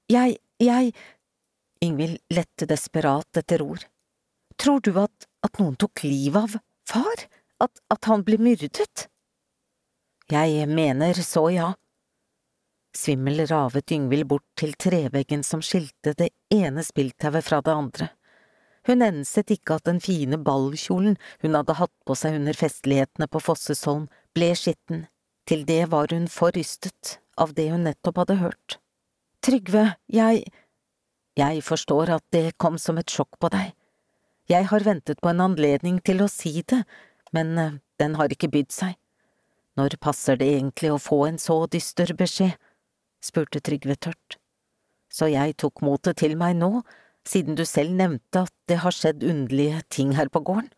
jeg… Ingvild lette desperat etter ord. Tror du at noen tok livet av far? At han ble myrdet? Jeg mener så, ja. Svimmel ravet Yngvild bort til treveggen som skilte det ene spiltauet fra det andre. Hun enset ikke at den fine ballkjolen hun hadde hatt på seg under festlighetene på Fossesholm, ble skitten. Til det var hun for rystet av det hun nettopp hadde hørt. Trygve, jeg forstår at det kom som et sjokk på deg. Jeg har ventet på en anledning til å si det, men den har ikke bydd seg. Når passer det egentlig å få en så dyster beskjed? Spurte Trygve tørt. Så jeg tok motet til meg nå, siden du selv nevnte at det har skjedd underlige ting her på gården.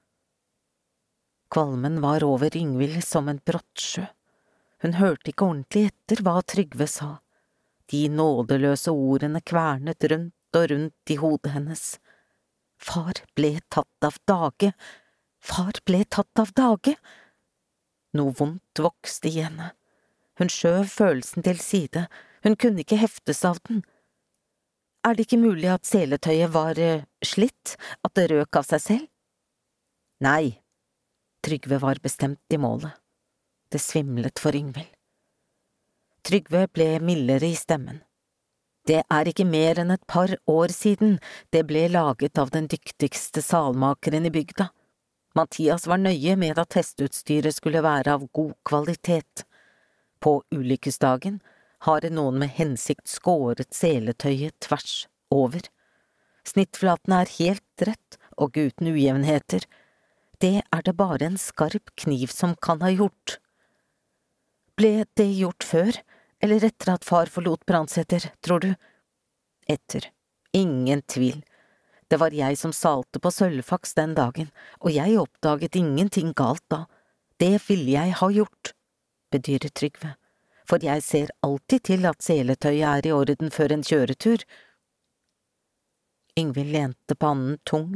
Kvalmen var over Yngvild som en brottsjø. Hun hørte ikke ordentlig etter hva Trygve sa. De nådeløse ordene kvernet rundt og rundt i hodet hennes. Far ble tatt av dage. Far ble tatt av dage. Noe vondt vokste i henne. Hun skjøv følelsen til side. Hun kunne ikke heftes av den. Det ikke mulig at seletøyet var slitt, at det røk av seg selv? Nei, Trygve var bestemt i målet. Det svimlet for Yngvild. Trygve ble mildere i stemmen. Det ikke mer enn et par år siden det ble laget av den dyktigste salmakeren i bygda. Mathias var nøye med at hesteutstyret skulle være av god kvalitet. På ulykkesdagen har noen med hensikt skåret seletøyet tvers over. Snittflaten helt rett og uten ujevnheter. Det det bare en skarp kniv som kan ha gjort. Ble det gjort før, eller etter at far forlot Brandseter, tror du? Etter. Ingen tvil. Det var jeg som salte på sølvfaks den dagen, og jeg oppdaget ingenting galt da. Det ville jeg ha gjort, bedyret Trygve. For jeg ser alltid til at seletøyet i orden før en kjøretur. Yngvild lente pannen tungt